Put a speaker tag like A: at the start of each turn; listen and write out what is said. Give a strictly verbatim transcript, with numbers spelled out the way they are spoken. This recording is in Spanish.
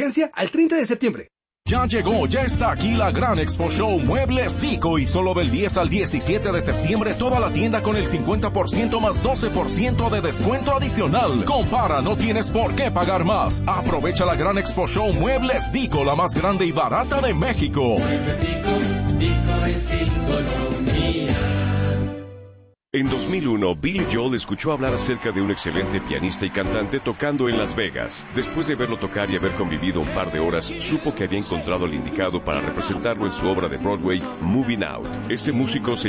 A: Vigencia al treinta de septiembre.
B: Ya llegó, ya está aquí la gran Expo Show Muebles Dico y solo del diez al diecisiete de septiembre toda la tienda con el cincuenta por ciento más doce por ciento de descuento adicional. Compara, no tienes por qué pagar más. Aprovecha la gran Expo Show Muebles Dico, la más grande y barata de México.
C: Muebles Dico, Dico es economía.
D: En dos mil uno, Billy Joel escuchó hablar acerca de un excelente pianista y cantante tocando en Las Vegas. Después de verlo tocar y haber convivido un par de horas, supo que había encontrado al indicado para representarlo en su obra de Broadway, Moving Out. Este músico se